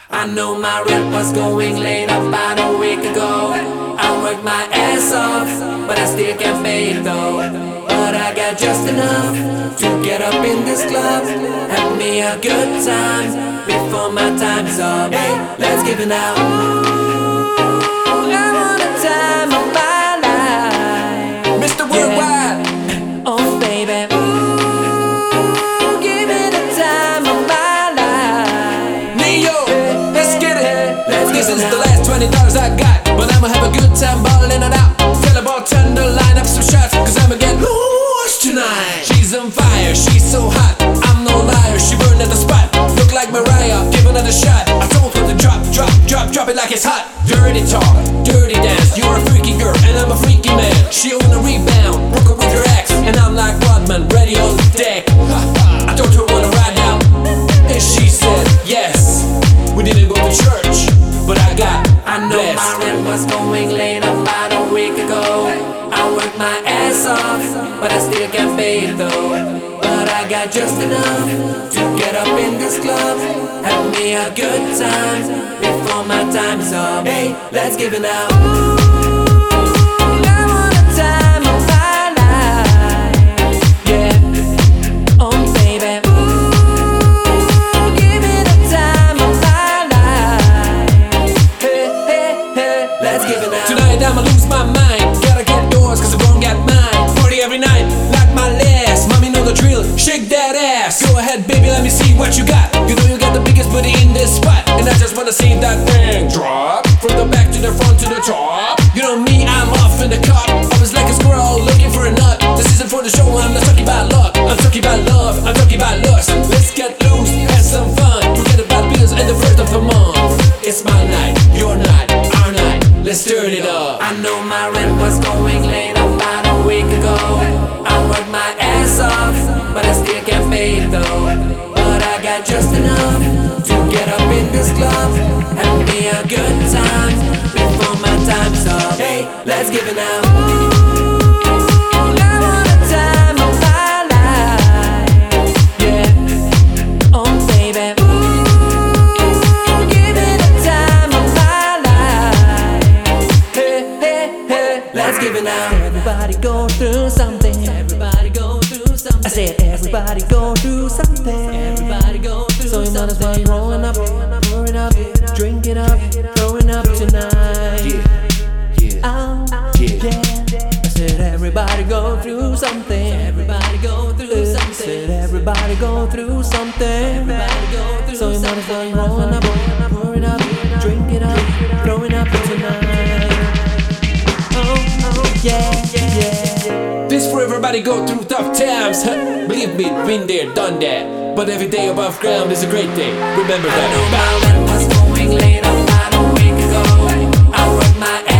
I know my rent was going late about a week ago. I worked my ass off, but I still can't pay it though. But I got just enough to get up in this club, have me a good time before my time's up. Hey, let's give it now. Ooh, I want the time of my life, Mr. Worldwide. yeah. Oh baby, ooh, give me the time of my life. Neo, let's get it. Let's This get is it the now. last $20 I got, but I'ma have a good time balling it out. Tell about tender, line up some shots, cause I'ma get lost tonight. She's on fire, she's so hot, I'm no liar, she burned at the spot. Look like Mariah, give another shot. I told her to drop it like it's hot. Dirty talk, dirty dance, you're a freaky girl and I'm a freaky man. She on a rebound, broke up with her ex, and I'm like Rodman, ready on the deck. I told her wanna ride out, and she said yes. We didn't go to church, but I got I know blessed. my rent was going late about a week ago. I worked my ass off, but I still can't pay it though. But I got just enough to get up in this club, have me a good time before my time's up. Hey, let's give it now. Ooh, I want the time of my life, yeah. Oh baby, ooh, give me the time of my life. Hey, hey, hey, let's give it now. Tonight I'ma lose my mind. Gotta get yours cause I won't get mine. Party every night, like my last. Mommy know the drill, shake that ass. Go ahead baby, let me see what you got. You know you got the biggest booty in this spot, and I just wanna see that thing drop. From the back to the front to the top. You know me, I'm off in the cup. I was like a squirrel looking for a nut. This isn't for the show, I'm not talking about luck. I'm talking about love, I'm talking about lust. Let's get loose, have some fun. Forget about bills and the first of the month. It's my night, your night, our night. Let's turn it up. I know my rent was going late about a week ago. I worked my ass off, but I still can't pay it though. But I got just enough to get up in this club, have me a good time before my time's up. Hey, let's give it now. Ooh, I want the time of my life, yeah. Oh baby, ooh, give me the time of my life. Hey, hey, hey, let's give it now. Everybody go through something. Everybody go through something. I said everybody go through something. Everybody go through so you might as well rolling up, pour it up, drink it up, throwing up tonight. Oh, yeah. I said everybody go through something. Everybody go through something. I said everybody go through something. Everybody go through so you might as well rolling up, pour it up, drink it up, throwing up tonight. Oh, yeah, yeah. This for everybody go through tough times. Believe me, been there, done that. But every day above ground is a great day. Remember that. I know my rent was going late about a week ago. I worked my